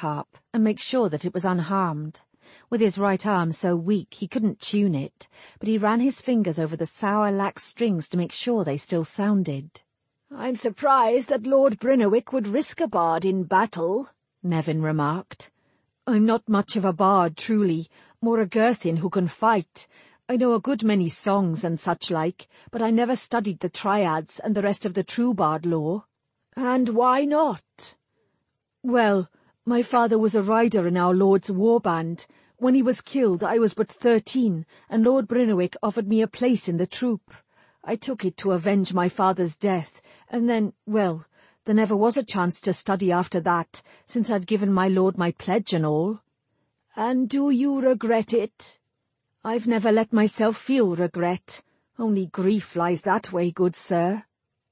harp and make sure that it was unharmed. With his right arm so weak he couldn't tune it, but he ran his fingers over the sour lax strings to make sure they still sounded. "I'm surprised that Lord Brynnewick would risk a bard in battle," Nevin remarked. "I'm not much of a bard, truly, more a Gurthin who can fight. I know a good many songs and such like, but I never studied the triads and the rest of the true bard lore." "And why not?" "Well, my father was a rider in our Lord's war band. When he was killed I was but 13, and Lord Brynnewick offered me a place in the troop. I took it to avenge my father's death, and then, well, there never was a chance to study after that, since I'd given my lord my pledge and all." "And do you regret it?" "I've never let myself feel regret. Only grief lies that way, good sir."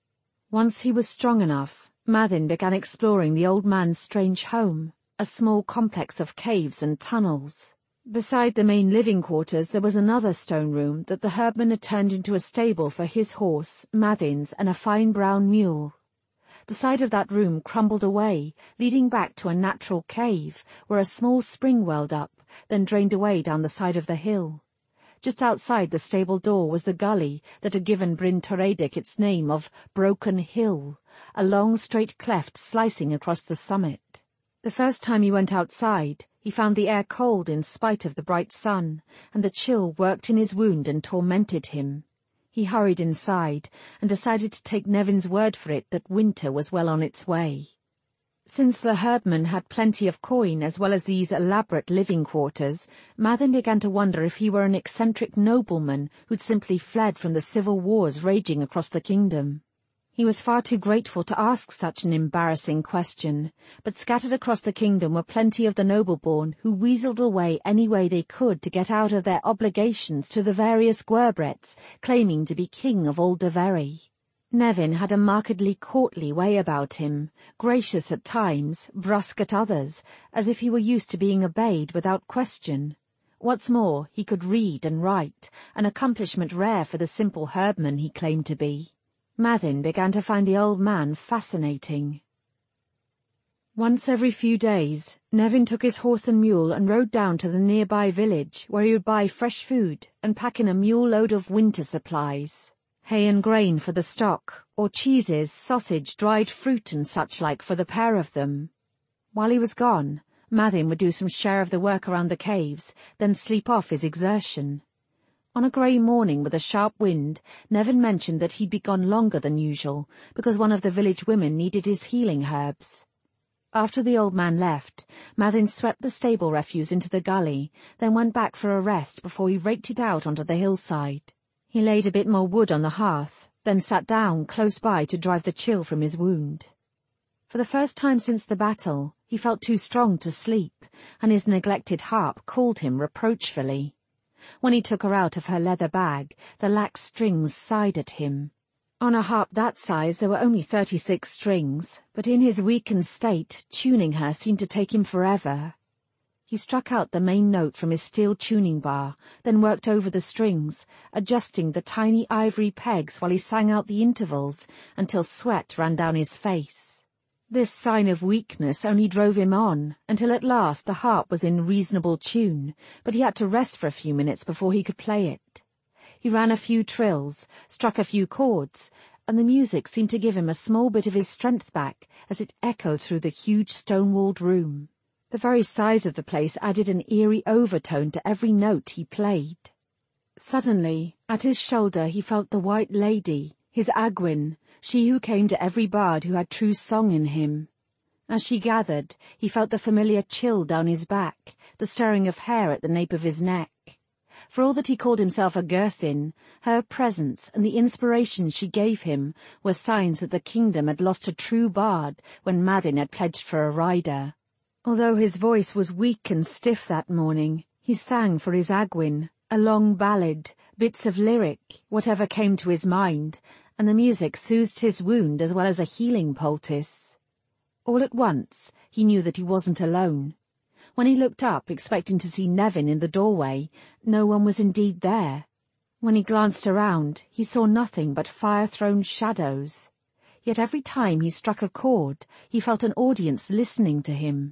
Once he was strong enough, Mathin began exploring the old man's strange home, a small complex of caves and tunnels. Beside the main living quarters there was another stone room that the herdman had turned into a stable for his horse, Mathin's, and a fine brown mule. The side of that room crumbled away, leading back to a natural cave, where a small spring welled up, then drained away down the side of the hill. Just outside the stable door was the gully that had given Bryn Toredig its name of Broken Hill, a long straight cleft slicing across the summit. The first time he went outside, he found the air cold in spite of the bright sun, and the chill worked in his wound and tormented him. He hurried inside, and decided to take Nevin's word for it that winter was well on its way. Since the herdman had plenty of coin as well as these elaborate living quarters, Mathin began to wonder if he were an eccentric nobleman who'd simply fled from the civil wars raging across the kingdom. He was far too grateful to ask such an embarrassing question, but scattered across the kingdom were plenty of the noble-born who weaseled away any way they could to get out of their obligations to the various Gwerbrets, claiming to be king of all Daveri. Nevin had a markedly courtly way about him, gracious at times, brusque at others, as if he were used to being obeyed without question. What's more, he could read and write, an accomplishment rare for the simple herdman he claimed to be. Mathin began to find the old man fascinating. Once every few days, Nevin took his horse and mule and rode down to the nearby village, where he would buy fresh food and pack in a mule load of winter supplies. Hay and grain for the stock, or cheeses, sausage, dried fruit and such like for the pair of them. While he was gone, Mathin would do some share of the work around the caves, then sleep off his exertion. On a grey morning with a sharp wind, Nevin mentioned that he'd be gone longer than usual, because one of the village women needed his healing herbs. After the old man left, Mathin swept the stable refuse into the gully, then went back for a rest before he raked it out onto the hillside. He laid a bit more wood on the hearth, then sat down close by to drive the chill from his wound. For the first time since the battle, he felt too strong to sleep, and his neglected harp called him reproachfully. When he took her out of her leather bag, the lax strings sighed at him. On a harp that size there were only 36 strings, but in his weakened state, tuning her seemed to take him forever. He struck out the main note from his steel tuning bar, then worked over the strings, adjusting the tiny ivory pegs while he sang out the intervals, until sweat ran down his face. This sign of weakness only drove him on, until at last the harp was in reasonable tune, but he had to rest for a few minutes before he could play it. He ran a few trills, struck a few chords, and the music seemed to give him a small bit of his strength back as it echoed through the huge stone-walled room. The very size of the place added an eerie overtone to every note he played. Suddenly, at his shoulder he felt the White Lady, his Agwyn, she who came to every bard who had true song in him. As she gathered, he felt the familiar chill down his back, the stirring of hair at the nape of his neck. For all that he called himself a Gurthin, her presence and the inspiration she gave him were signs that the kingdom had lost a true bard when Mathin had pledged for a rider. Although his voice was weak and stiff that morning, he sang for his Agwyn, a long ballad, bits of lyric, whatever came to his mind, and the music soothed his wound as well as a healing poultice. All at once, he knew that he wasn't alone. When he looked up, expecting to see Nevin in the doorway, no one was indeed there. When he glanced around, he saw nothing but fire-thrown shadows. Yet every time he struck a chord, he felt an audience listening to him.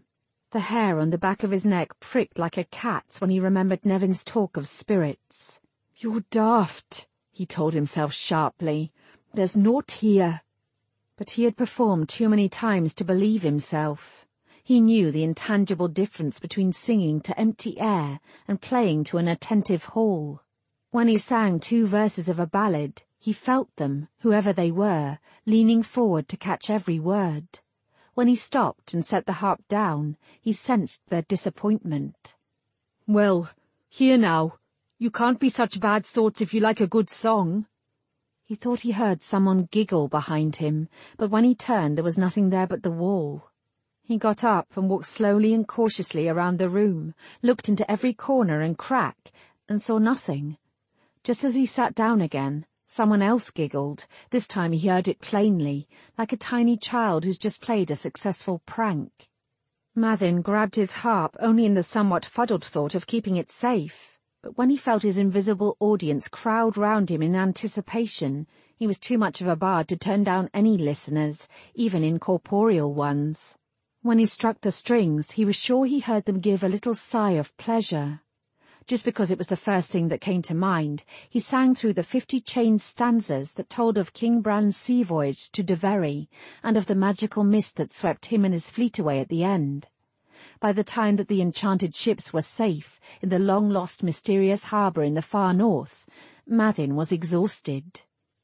The hair on the back of his neck pricked like a cat's when he remembered Nevin's talk of spirits. "You're daft," he told himself sharply. "There's naught here." But he had performed too many times to believe himself. He knew the intangible difference between singing to empty air and playing to an attentive hall. When he sang 2 verses of a ballad, he felt them, whoever they were, leaning forward to catch every word. When he stopped and set the harp down, he sensed their disappointment. "Well, here now. You can't be such bad sorts if you like a good song." He thought he heard someone giggle behind him, but when he turned there was nothing there but the wall. He got up and walked slowly and cautiously around the room, looked into every corner and crack, and saw nothing. Just as he sat down again, someone else giggled. This time he heard it plainly, like a tiny child who's just played a successful prank. Mathin grabbed his harp only in the somewhat fuddled thought of keeping it safe. But when he felt his invisible audience crowd round him in anticipation, he was too much of a bard to turn down any listeners, even incorporeal ones. When he struck the strings, he was sure he heard them give a little sigh of pleasure. Just because it was the first thing that came to mind, he sang through the 50 chained stanzas that told of King Bran's sea voyage to Deveri and of the magical mist that swept him and his fleet away at the end. By the time that the enchanted ships were safe in the long-lost mysterious harbour in the far north, Mathin was exhausted.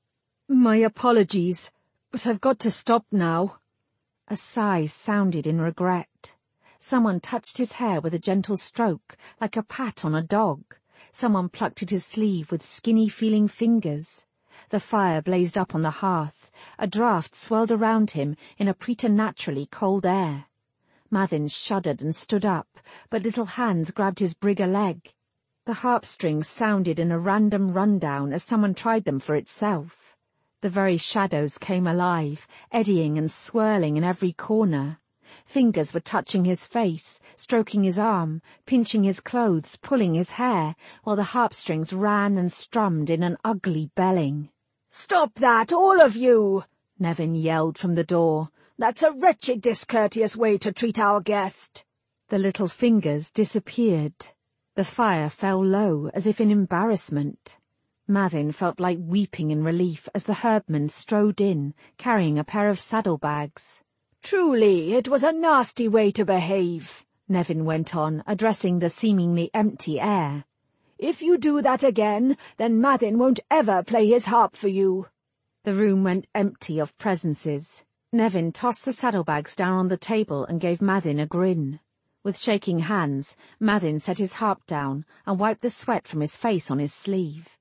"My apologies, but I've got to stop now." A sigh sounded in regret. Someone touched his hair with a gentle stroke, like a pat on a dog. Someone plucked at his sleeve with skinny-feeling fingers. The fire blazed up on the hearth. A draught swirled around him in a preternaturally cold air. Mathin shuddered and stood up, but little hands grabbed his brigger leg. The harp strings sounded in a random rundown as someone tried them for itself. The very shadows came alive, eddying and swirling in every corner. Fingers were touching his face, stroking his arm, pinching his clothes, pulling his hair, while the harp strings ran and strummed in an ugly belling. "Stop that, all of you!" Nevin yelled from the door. "That's a wretched discourteous way to treat our guest." The little fingers disappeared. The fire fell low, as if in embarrassment. Mathin felt like weeping in relief as the herdman strode in, carrying a pair of saddlebags. "Truly, it was a nasty way to behave," Nevin went on, addressing the seemingly empty air. "If you do that again, then Mathin won't ever play his harp for you." The room went empty of presences. Nevin tossed the saddlebags down on the table and gave Mathin a grin. With shaking hands, Mathin set his harp down and wiped the sweat from his face on his sleeve.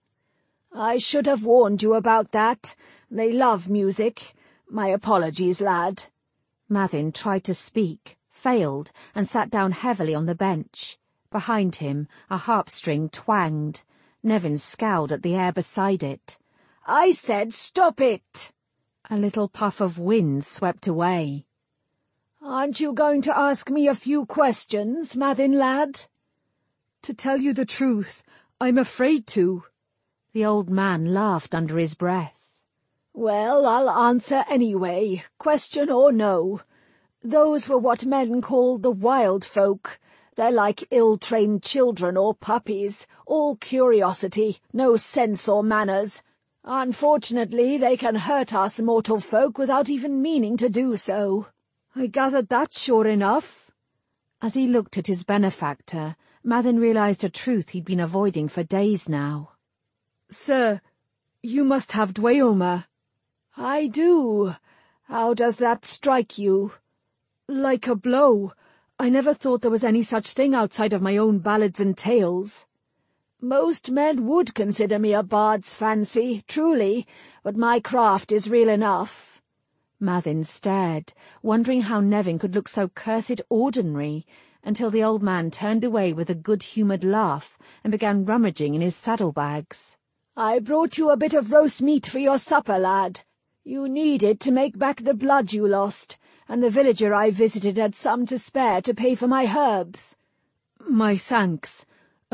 "I should have warned you about that. They love music. My apologies, lad." Mathin tried to speak, failed, and sat down heavily on the bench. Behind him, a harp string twanged. Nevin scowled at the air beside it. "I said stop it!" A little puff of wind swept away. "Aren't you going to ask me a few questions, Mathin lad?" "To tell you the truth, I'm afraid to." The old man laughed under his breath. "Well, I'll answer anyway, question or no. Those were what men call the wild folk. They're like ill-trained children or puppies, all curiosity, no sense or manners. Unfortunately, they can hurt us mortal folk without even meaning to do so." "I gathered that, sure enough." As he looked at his benefactor, Mathin realized a truth he'd been avoiding for days now. "Sir, you must have Dweomer." "I do. How does that strike you?" "Like a blow. I never thought there was any such thing outside of my own ballads and tales." "Most men would consider me a bard's fancy, truly, but my craft is real enough." Mathin stared, wondering how Nevin could look so cursed ordinary, until the old man turned away with a good-humoured laugh and began rummaging in his saddlebags. "I brought you a bit of roast meat for your supper, lad. You need it to make back the blood you lost, and the villager I visited had some to spare to pay for my herbs." "My thanks.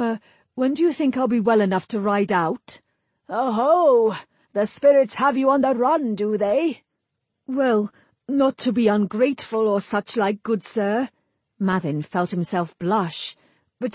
When do you think I'll be well enough to ride out?" "Oh-ho! The spirits have you on the run, do they?" "Well, not to be ungrateful or such like, good sir." Mathin felt himself blush. But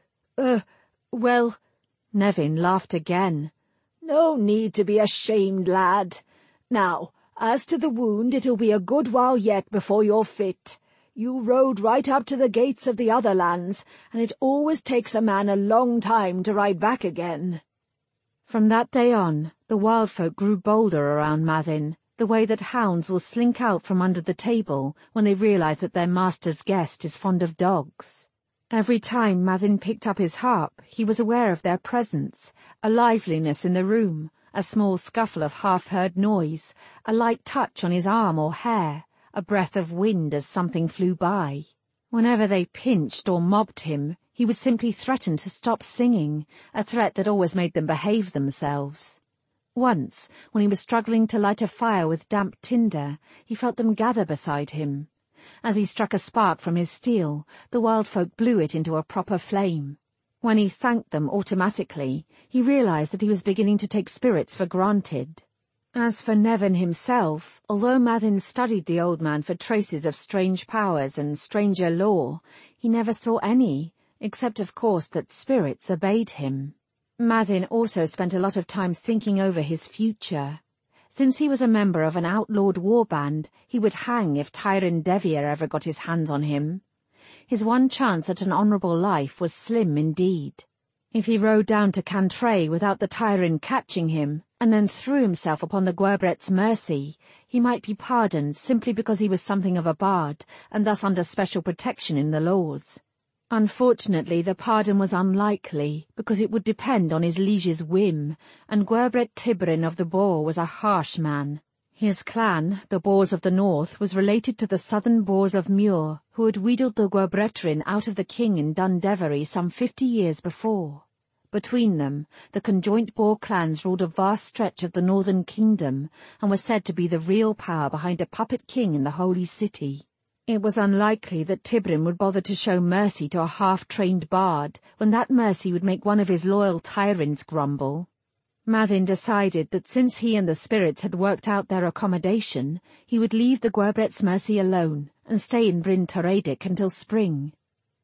well... Nevin laughed again. No need to be ashamed, lad. Now, as to the wound, it'll be a good while yet before you're fit. You rode right up to the gates of the other lands, and it always takes a man a long time to ride back again. From that day on, the wild folk grew bolder around Mathin, the way that hounds will slink out from under the table when they realize that their master's guest is fond of dogs. Every time Mathin picked up his harp, he was aware of their presence, a liveliness in the room, a small scuffle of half-heard noise, a light touch on his arm or hair, a breath of wind as something flew by. Whenever they pinched or mobbed him, he would simply threaten to stop singing, a threat that always made them behave themselves. Once, when he was struggling to light a fire with damp tinder, he felt them gather beside him. As he struck a spark from his steel, the wild folk blew it into a proper flame. When he thanked them automatically, he realized that he was beginning to take spirits for granted. As for Nevin himself, although Mathin studied the old man for traces of strange powers and stranger lore, he never saw any, except of course that spirits obeyed him. Mathin also spent a lot of time thinking over his future. Since he was a member of an outlawed warband, he would hang if Tyrone Devier ever got his hands on him. His one chance at an honourable life was slim indeed. If he rode down to Cantray without the Tyrone catching him, and then threw himself upon the Guerbret's mercy, he might be pardoned simply because he was something of a bard, and thus under special protection in the laws. Unfortunately, the pardon was unlikely, because it would depend on his liege's whim, and Guerbret Tibrin of the Boar was a harsh man. His clan, the Boars of the North, was related to the southern Boars of Muir, who had wheedled the Guerbretrin out of the king in Dundevery some 50 years before. Between them, the conjoint Boar clans ruled a vast stretch of the northern kingdom, and were said to be the real power behind a puppet king in the Holy City. It was unlikely that Tibrin would bother to show mercy to a half-trained bard, when that mercy would make one of his loyal Tyrins grumble. Mathin decided that since he and the spirits had worked out their accommodation, he would leave the Guerbret's mercy alone, and stay in Bryn Teredic until spring.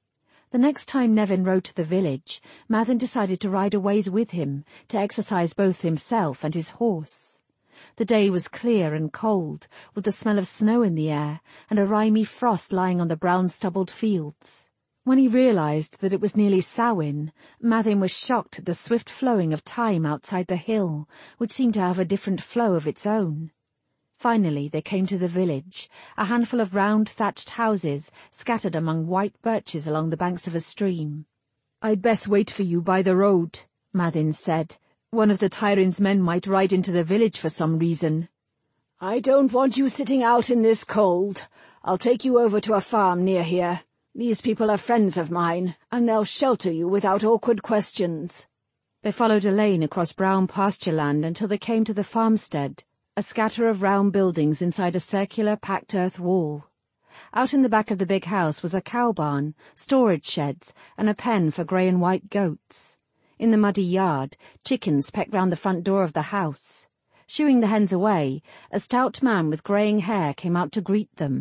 The next time Nevin rode to the village, Mathin decided to ride a ways with him, to exercise both himself and his horse. The day was clear and cold, with the smell of snow in the air, and a rimy frost lying on the brown-stubbled fields. When he realized that it was nearly Samhain, Mathin was shocked at the swift flowing of time outside the hill, which seemed to have a different flow of its own. Finally they came to the village, a handful of round thatched houses scattered among white birches along the banks of a stream. "I'd best wait for you by the road," Mathin said. "One of the Tyrone's men might ride into the village for some reason." "I don't want you sitting out in this cold. I'll take you over to a farm near here. These people are friends of mine, and they'll shelter you without awkward questions." They followed a lane across brown pasture land until they came to the farmstead, a scatter of round buildings inside a circular packed earth wall. Out in the back of the big house was a cow barn, storage sheds, and a pen for grey and white goats. In the muddy yard, chickens pecked round the front door of the house. Shooing the hens away, a stout man with greying hair came out to greet them.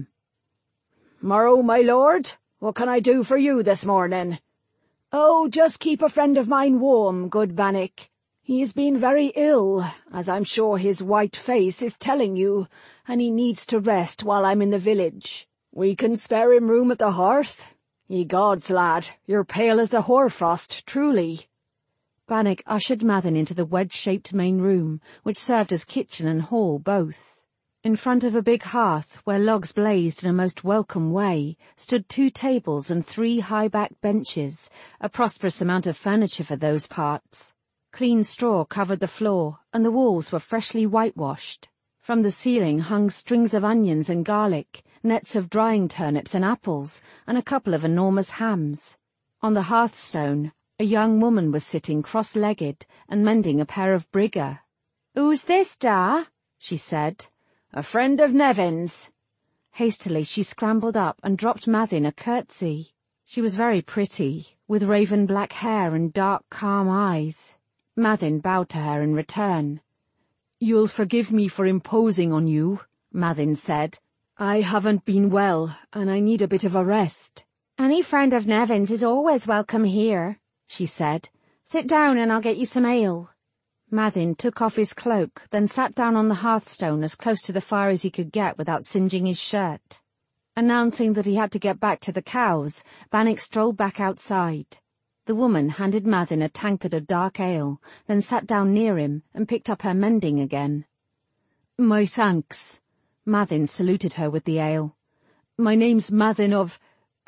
"Morrow, my lord, what can I do for you this morning?" "Oh, just keep a friend of mine warm, good Bannock. He's been very ill, as I'm sure his white face is telling you, and he needs to rest while I'm in the village. We can spare him room at the hearth. Ye gods, lad, you're pale as the hoarfrost, truly." Bannock ushered Mathin into the wedge-shaped main room, which served as kitchen and hall both. In front of a big hearth, where logs blazed in a most welcome way, stood 2 tables and 3 high-backed benches, a prosperous amount of furniture for those parts. Clean straw covered the floor, and the walls were freshly whitewashed. From the ceiling hung strings of onions and garlic, nets of drying turnips and apples, and a couple of enormous hams. On the hearthstone, a young woman was sitting cross-legged and mending a pair of brigger. "Who's this, da?" she said. "A friend of Nevin's." Hastily she scrambled up and dropped Mathin a curtsy. She was very pretty, with raven black hair and dark, calm eyes. Mathin bowed to her in return. "You'll forgive me for imposing on you," Mathin said. "I haven't been well, and I need a bit of a rest." Any friend of Nevin's is always welcome here, she said. Sit down and I'll get you some ale. Mathin took off his cloak, then sat down on the hearthstone as close to the fire as he could get without singeing his shirt. Announcing that he had to get back to the cows, Bannock strolled back outside. The woman handed Mathin a tankard of dark ale, then sat down near him and picked up her mending again. My thanks. Mathin saluted her with the ale. My name's Mathin of,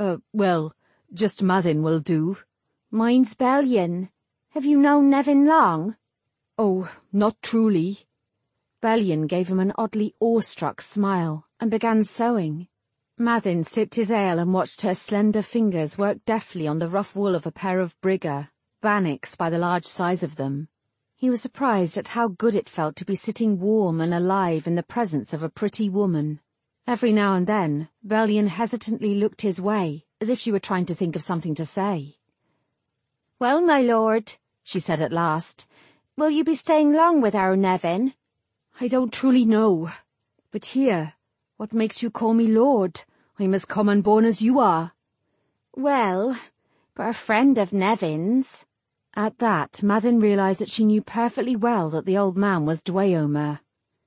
just Mathin will do. Mine's Bellion. Have you known Nevin long? Oh, not truly. Bellion gave him an oddly awestruck smile and began sewing. Mathin sipped his ale and watched her slender fingers work deftly on the rough wool of a pair of brigger, bannocks by the large size of them. He was surprised at how good it felt to be sitting warm and alive in the presence of a pretty woman. Every now and then, Bellion hesitantly looked his way, as if she were trying to think of something to say. "Well, my lord," she said at last, "will you be staying long with our Nevin?" "I don't truly know. But here, what makes you call me lord? I'm as common born as you are." "Well, but a friend of Nevin's." At that, Mathin realized that she knew perfectly well that the old man was Dweomer.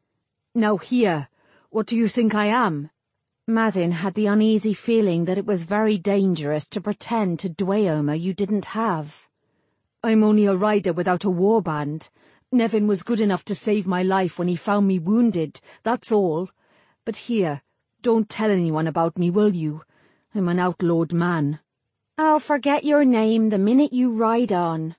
"Now here, what do you think I am?" Mathin had the uneasy feeling that it was very dangerous to pretend to Dweomer you didn't have. "I'm only a rider without a warband. Nevin was good enough to save my life when he found me wounded, that's all. But here, don't tell anyone about me, will you? I'm an outlawed man." "I'll forget your name the minute you ride on."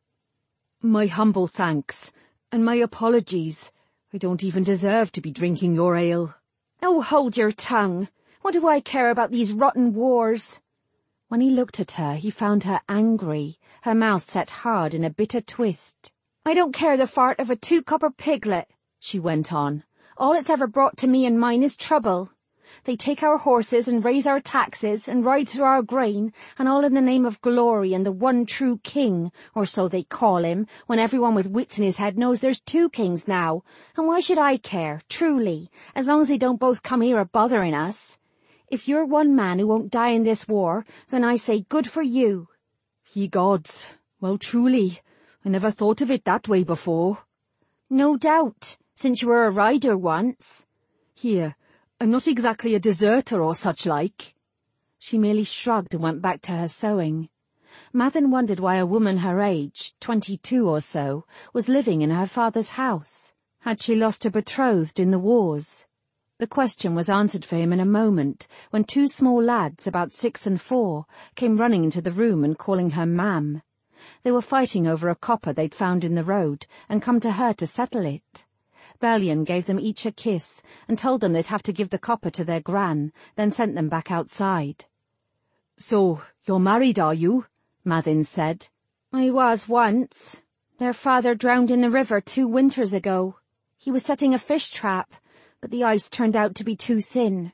"My humble thanks, and my apologies. I don't even deserve to be drinking your ale." "Oh, hold your tongue. What do I care about these rotten wars?" When he looked at her, he found her angry, her mouth set hard in a bitter twist. "I don't care the fart of a 2-copper piglet," she went on. "All it's ever brought to me and mine is trouble. They take our horses and raise our taxes and ride through our grain, and all in the name of glory and the one true king, or so they call him, when everyone with wits in his head knows there's 2 kings now. And why should I care, truly, as long as they don't both come here a-bothering us? If you're one man who won't die in this war, then I say good for you." "Ye gods, well truly, I never thought of it that way before." "No doubt, since you were a rider once." "Here, I'm not exactly a deserter or such like." She merely shrugged and went back to her sewing. Mathin wondered why a woman her age, 22 or so, was living in her father's house. Had she lost her betrothed in the wars? The question was answered for him in a moment, when 2 small lads, about 6 and 4, came running into the room and calling her ma'am. They were fighting over a copper they'd found in the road, and come to her to settle it. Bellion gave them each a kiss, and told them they'd have to give the copper to their gran, then sent them back outside. "So, you're married, are you?" Mathin said. "I was once. Their father drowned in the river 2 winters ago. He was setting a fish trap, but the ice turned out to be too thin."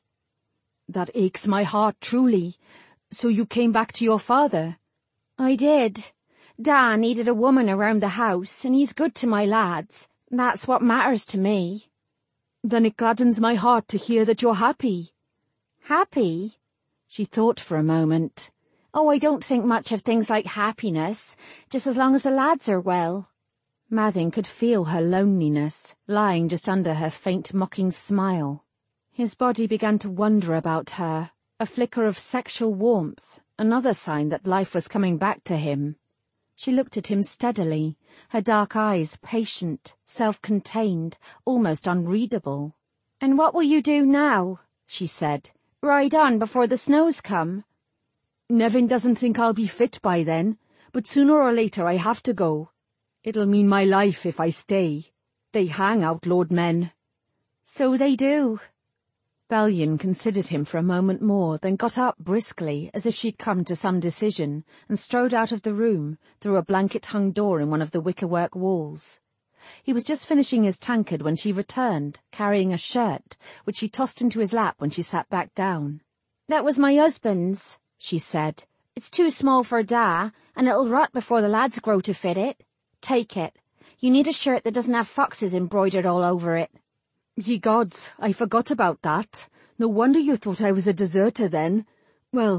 "That aches my heart, truly. So you came back to your father?" "I did. Da needed a woman around the house, and he's good to my lads. That's what matters to me." "Then it gladdens my heart to hear that you're happy." "Happy?" She thought for a moment. "Oh, I don't think much of things like happiness, just as long as the lads are well." Mathin could feel her loneliness, lying just under her faint mocking smile. His body began to wonder about her, a flicker of sexual warmth, another sign that life was coming back to him. She looked at him steadily, her dark eyes patient, self-contained, almost unreadable. "And what will you do now?" she said. "Ride on before the snows come?" "Nevin doesn't think I'll be fit by then, but sooner or later I have to go. It'll mean my life if I stay. They hang outlawed men." "So they do." Bellion considered him for a moment more, then got up briskly, as if she'd come to some decision, and strode out of the room, through a blanket-hung door in one of the wickerwork walls. He was just finishing his tankard when she returned, carrying a shirt, which she tossed into his lap when she sat back down. "That was my husband's," she said. "It's too small for Da, and it'll rot before the lads grow to fit it. Take it. You need a shirt that doesn't have foxes embroidered all over it." "Ye gods, I forgot about that. No wonder you thought I was a deserter then. Well,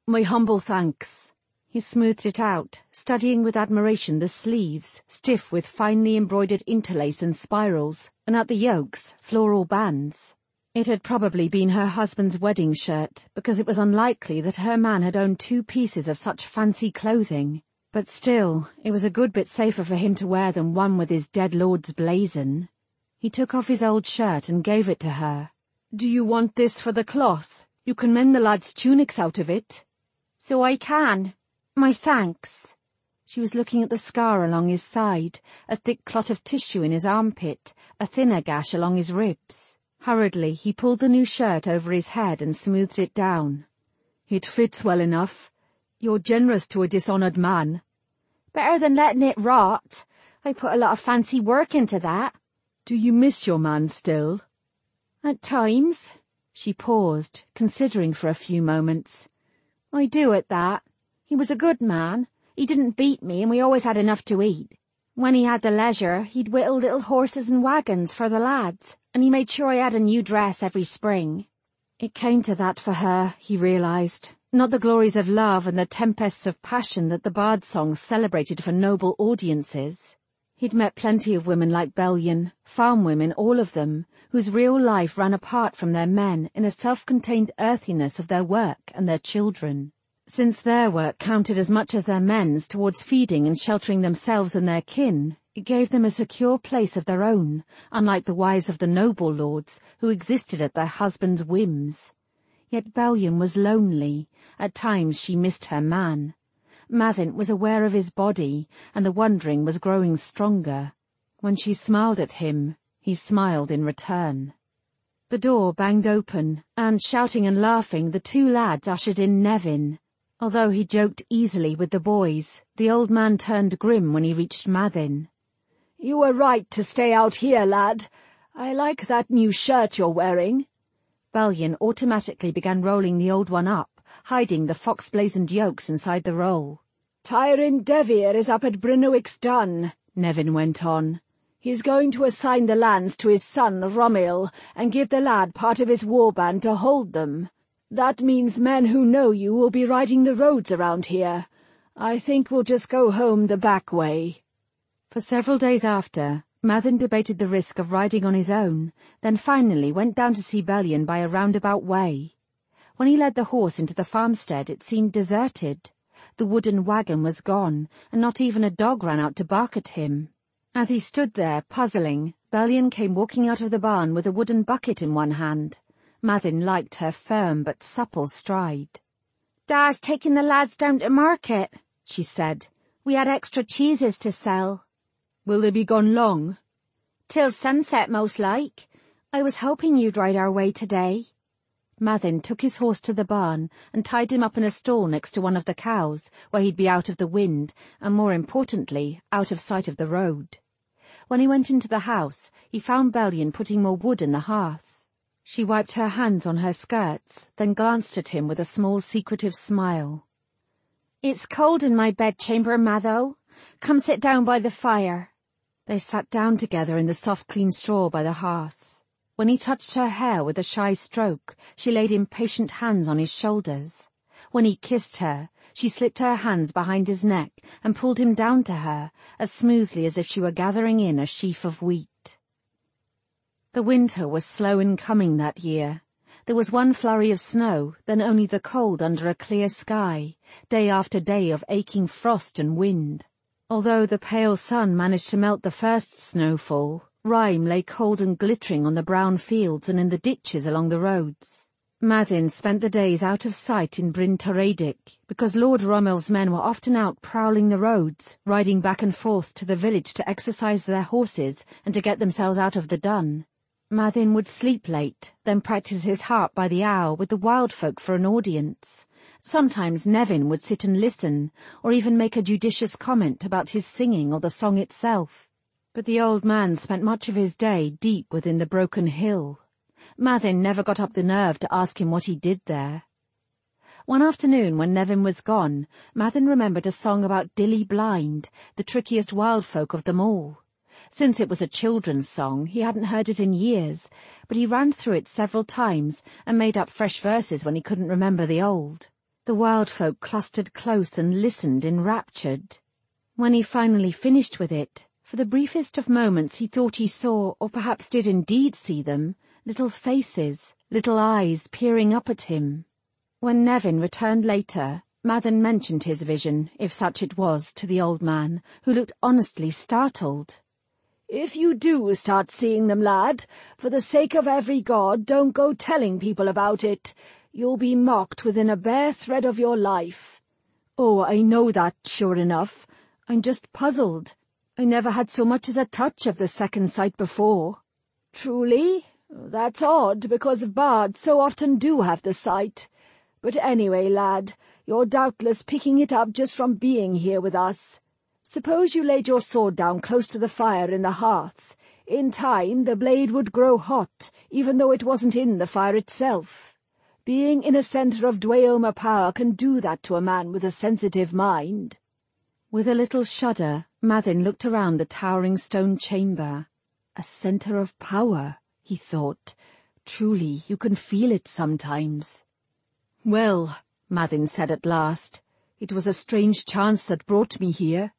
My humble thanks. He smoothed it out, studying with admiration the sleeves, stiff with finely embroidered interlace and spirals, and at the yokes, floral bands. It had probably been her husband's wedding shirt, because it was unlikely that her man had owned 2 pieces of such fancy clothing. But still, it was a good bit safer for him to wear than one with his dead lord's blazon. He took off his old shirt and gave it to her. Do you want this for the cloth? You can mend the lad's tunics out of it. So I can. My thanks. She was looking at the scar along his side, a thick clot of tissue in his armpit, a thinner gash along his ribs. Hurriedly, he pulled the new shirt over his head and smoothed it down. It fits well enough. You're generous to a dishonoured man. Better than letting it rot. I put a lot of fancy work into that. Do you miss your man still? At times. She paused, considering for a few moments. I do at that. He was a good man. He didn't beat me and we always had enough to eat. When he had the leisure, he'd whittle little horses and wagons for the lads, and he made sure I had a new dress every spring. It came to that for her, he realised. Not the glories of love and the tempests of passion that the bard songs celebrated for noble audiences. He'd met plenty of women like Bellion, farm women, all of them, whose real life ran apart from their men in a self-contained earthiness of their work and their children. Since their work counted as much as their men's towards feeding and sheltering themselves and their kin, it gave them a secure place of their own, unlike the wives of the noble lords, who existed at their husbands' whims. Yet Bellion was lonely. At times she missed her man. Maddin was aware of his body, and the wondering was growing stronger. When she smiled at him, he smiled in return. The door banged open, and shouting and laughing, the 2 lads ushered in Nevin. Although he joked easily with the boys, the old man turned grim when he reached Maddin. You were right to stay out here, lad. I like that new shirt you're wearing. Bellion automatically began rolling the old one up, hiding the fox-blazoned yokes inside the roll. Tyrone Devere is up at Brynwick's Dun, Nevin went on. He's going to assign the lands to his son Romil and give the lad part of his warband to hold them. That means men who know you will be riding the roads around here. I think we'll just go home the back way. For several days after, Maddin debated the risk of riding on his own, then finally went down to see Bellion by a roundabout way. When he led the horse into the farmstead, it seemed deserted. The wooden wagon was gone, and not even a dog ran out to bark at him. As he stood there, puzzling, Bellion came walking out of the barn with a wooden bucket in one hand. Maddin liked her firm but supple stride. Da's taking the lads down to market, she said. We had extra cheeses to sell. Will they be gone long? Till sunset, most like. I was hoping you'd ride our way today. Maddin took his horse to the barn and tied him up in a stall next to one of the cows, where he'd be out of the wind, and more importantly, out of sight of the road. When he went into the house, he found Bellion putting more wood in the hearth. She wiped her hands on her skirts, then glanced at him with a small secretive smile. It's cold in my bedchamber, Matho. Come sit down by the fire. They sat down together in the soft clean straw by the hearth. When he touched her hair with a shy stroke, she laid impatient hands on his shoulders. When he kissed her, she slipped her hands behind his neck and pulled him down to her, as smoothly as if she were gathering in a sheaf of wheat. The winter was slow in coming that year. There was one flurry of snow, then only the cold under a clear sky, day after day of aching frost and wind. Although the pale sun managed to melt the first snowfall, rime lay cold and glittering on the brown fields and in the ditches along the roads. Maddin spent the days out of sight in Bryn Teredic, because Lord Romil's men were often out prowling the roads, riding back and forth to the village to exercise their horses and to get themselves out of the dun. Maddin would sleep late, then practice his harp by the hour with the wild folk for an audience. Sometimes Nevin would sit and listen, or even make a judicious comment about his singing or the song itself. But the old man spent much of his day deep within the broken hill. Maddin never got up the nerve to ask him what he did there. One afternoon when Nevin was gone, Maddin remembered a song about Dilly Blind, the trickiest wild folk of them all. Since it was a children's song, he hadn't heard it in years, but he ran through it several times and made up fresh verses when he couldn't remember the old. The wild folk clustered close and listened enraptured. When he finally finished with it, for the briefest of moments he thought he saw, or perhaps did indeed see them, little faces, little eyes peering up at him. When Nevin returned later, Mathen mentioned his vision, if such it was, to the old man, who looked honestly startled. "If you do start seeing them, lad, for the sake of every god, don't go telling people about it. You'll be mocked within a bare thread of your life." "Oh, I know that, sure enough. I'm just puzzled. I never had so much as a touch of the second sight before." "Truly? That's odd, because bards so often do have the sight. But anyway, lad, you're doubtless picking it up just from being here with us. Suppose you laid your sword down close to the fire in the hearth. In time the blade would grow hot, even though it wasn't in the fire itself. Being in a centre of Dweomer power can do that to a man with a sensitive mind." With a little shudder, Mathen looked around the towering stone chamber. A centre of power, he thought. Truly, you can feel it sometimes. "Well," Mathen said at last, "it was a strange chance that brought me here."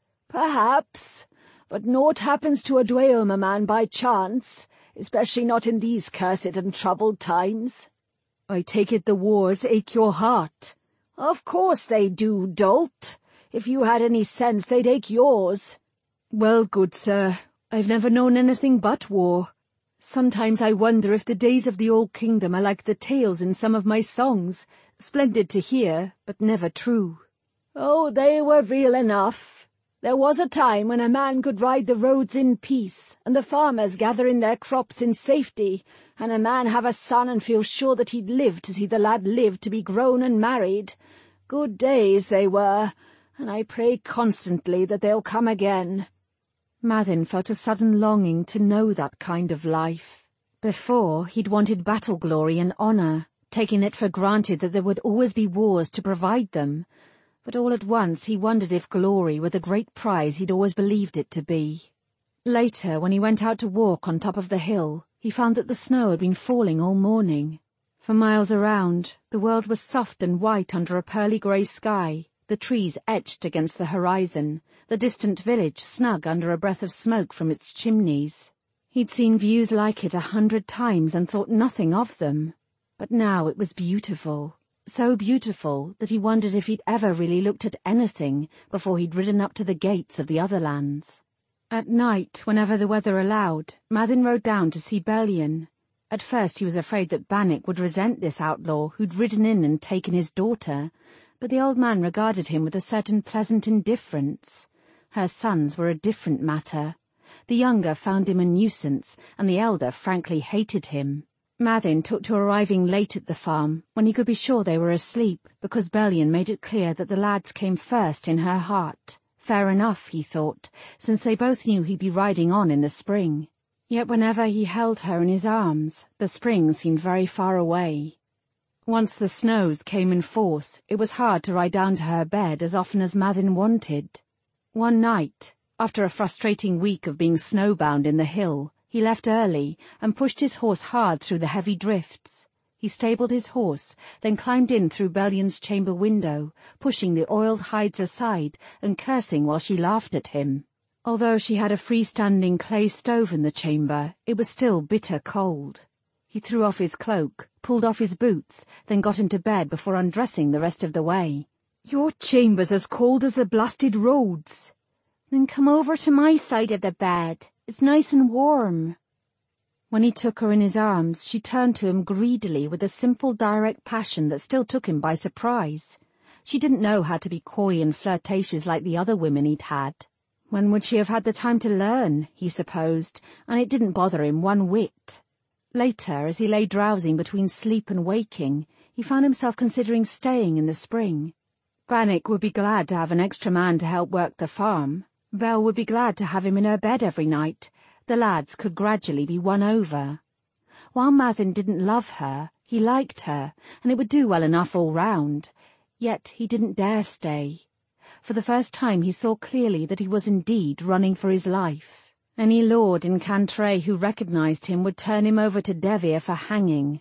"Perhaps, but naught happens to a Dweomer man by chance, especially not in these cursed and troubled times." "I take it the wars ache your heart." "Of course they do, dolt. If you had any sense, they'd ache yours." "Well, good sir, I've never known anything but war. Sometimes I wonder if the days of the old kingdom are like the tales in some of my songs, splendid to hear, but never true." "Oh, they were real enough. There was a time when a man could ride the roads in peace, and the farmers gather in their crops in safety, and a man have a son and feel sure that he'd live to see the lad live to be grown and married. Good days they were, and I pray constantly that they'll come again." Mathen felt a sudden longing to know that kind of life. Before, he'd wanted battle glory and honour, taking it for granted that there would always be wars to provide them. But all at once he wondered if glory were the great prize he'd always believed it to be. Later, when he went out to walk on top of the hill, he found that the snow had been falling all morning. For miles around, the world was soft and white under a pearly grey sky, the trees etched against the horizon, the distant village snug under a breath of smoke from its chimneys. He'd seen views like it 100 times and thought nothing of them. But now it was beautiful. So beautiful that he wondered if he'd ever really looked at anything before he'd ridden up to the gates of the other lands. At night, whenever the weather allowed, Mathen rode down to see Bellion. At first he was afraid that Bannock would resent this outlaw who'd ridden in and taken his daughter, but the old man regarded him with a certain pleasant indifference. Her sons were a different matter. The younger found him a nuisance, and the elder frankly hated him. Mathen took to arriving late at the farm, when he could be sure they were asleep, because Bellion made it clear that the lads came first in her heart. Fair enough, he thought, since they both knew he'd be riding on in the spring. Yet whenever he held her in his arms, the spring seemed very far away. Once the snows came in force, it was hard to ride down to her bed as often as Mathen wanted. One night, after a frustrating week of being snowbound in the hill, he left early and pushed his horse hard through the heavy drifts. He stabled his horse, then climbed in through Bellion's chamber window, pushing the oiled hides aside and cursing while she laughed at him. Although she had a freestanding clay stove in the chamber, it was still bitter cold. He threw off his cloak, pulled off his boots, then got into bed before undressing the rest of the way. "Your chamber's as cold as the blasted roads." "Then come over to my side of the bed. It's nice and warm." When he took her in his arms, she turned to him greedily with a simple, direct passion that still took him by surprise. She didn't know how to be coy and flirtatious like the other women he'd had. When would she have had the time to learn, he supposed, and it didn't bother him one whit. Later, as he lay drowsing between sleep and waking, he found himself considering staying in the spring. Bannock would be glad to have an extra man to help work the farm. Belle would be glad to have him in her bed every night. The lads could gradually be won over. While Mathen didn't love her, he liked her, and it would do well enough all round. Yet he didn't dare stay. For the first time he saw clearly that he was indeed running for his life. Any lord in Cantray who recognized him would turn him over to Devir for hanging.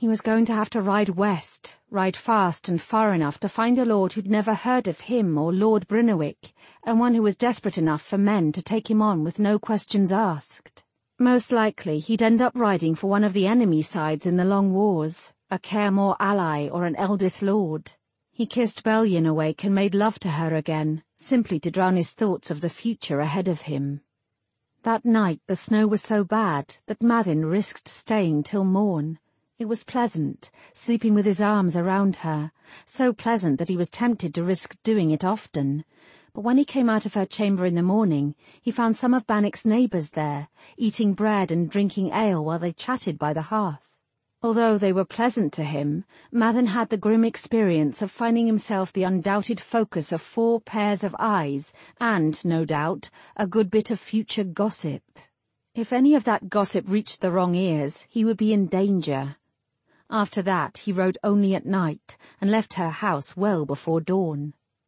He was going to have to ride west, ride fast and far enough to find a lord who'd never heard of him or Lord Brynnewick, and one who was desperate enough for men to take him on with no questions asked. Most likely he'd end up riding for one of the enemy sides in the long wars, a Kaer Morhen ally or an Eldith lord. He kissed Bellion awake and made love to her again, simply to drown his thoughts of the future ahead of him. That night the snow was so bad that Maddin risked staying till morn. It was pleasant, sleeping with his arms around her, so pleasant that he was tempted to risk doing it often. But when he came out of her chamber in the morning, he found some of Bannock's neighbours there, eating bread and drinking ale while they chatted by the hearth. Although they were pleasant to him, Maddin had the grim experience of finding himself the undoubted focus of 4 pairs of eyes and, no doubt, a good bit of future gossip. If any of that gossip reached the wrong ears, he would be in danger. After that he rode only at night, and left her house well before dawn.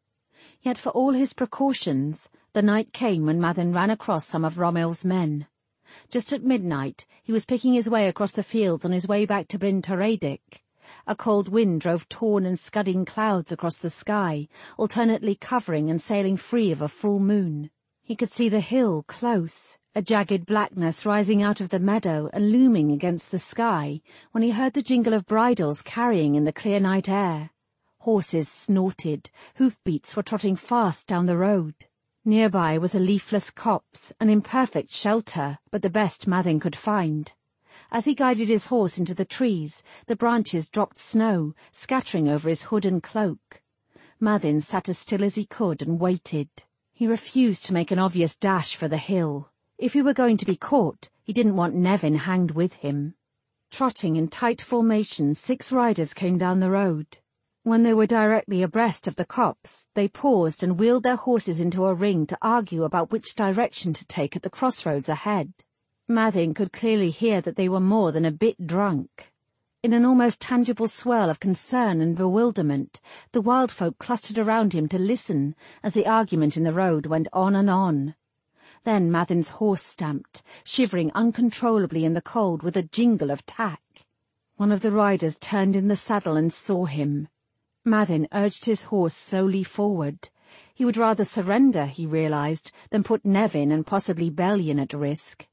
Yet for all his precautions, the night came when Maddin ran across some of Romel's men. Just at midnight he was picking his way across the fields on his way back to Bryn Teredic. A cold wind drove torn and scudding clouds across the sky, alternately covering and sailing free of a full moon. He could see the hill close, a jagged blackness rising out of the meadow and looming against the sky, when he heard the jingle of bridles carrying in the clear night air. Horses snorted, hoofbeats were trotting fast down the road. Nearby was a leafless copse, an imperfect shelter, but the best Maddin could find. As he guided his horse into the trees, the branches dropped snow, scattering over his hood and cloak. Maddin sat as still as he could and waited. He refused to make an obvious dash for the hill. If he were going to be caught, he didn't want Nevin hanged with him. Trotting in tight formation, 6 riders came down the road. When they were directly abreast of the copse, they paused and wheeled their horses into a ring to argue about which direction to take at the crossroads ahead. Maddin could clearly hear that they were more than a bit drunk. In an almost tangible swirl of concern and bewilderment, the wild folk clustered around him to listen as the argument in the road went on and on. Then Maddin's horse stamped, shivering uncontrollably in the cold with a jingle of tack. One of the riders turned in the saddle and saw him. Maddin urged his horse slowly forward. He would rather surrender, he realized, than put Nevin and possibly Bellion at risk.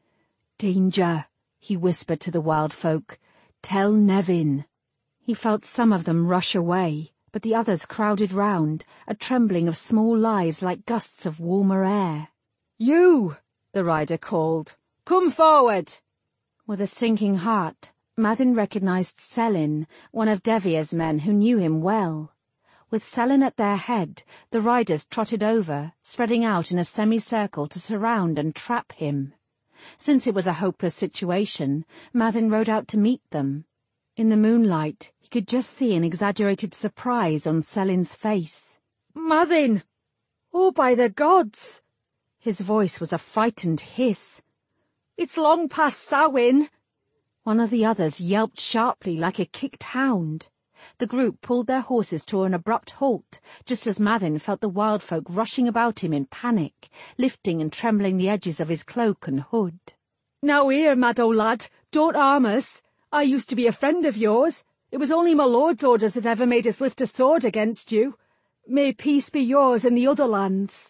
"Danger," he whispered to the wild folk. "Tell Nevin." He felt some of them rush away, but the others crowded round, a trembling of small lives like gusts of warmer air. "You!" the rider called. "Come forward!" With a sinking heart, Maddin recognized Selin, one of Devier's men who knew him well. With Selin at their head, the riders trotted over, spreading out in a semicircle to surround and trap him. Since it was a hopeless situation, Maddin rode out to meet them. In the moonlight, he could just see an exaggerated surprise on Selin's face. "Maddin! Oh, by the gods!" His voice was a frightened hiss. "It's long past Samhain." One of the others yelped sharply like a kicked hound. The group pulled their horses to an abrupt halt, just as Maddin felt the wild folk rushing about him in panic, lifting and trembling the edges of his cloak and hood. "Now here, Maddo lad, don't harm us. I used to be a friend of yours. It was only my lord's orders that ever made us lift a sword against you. May peace be yours in the other lands."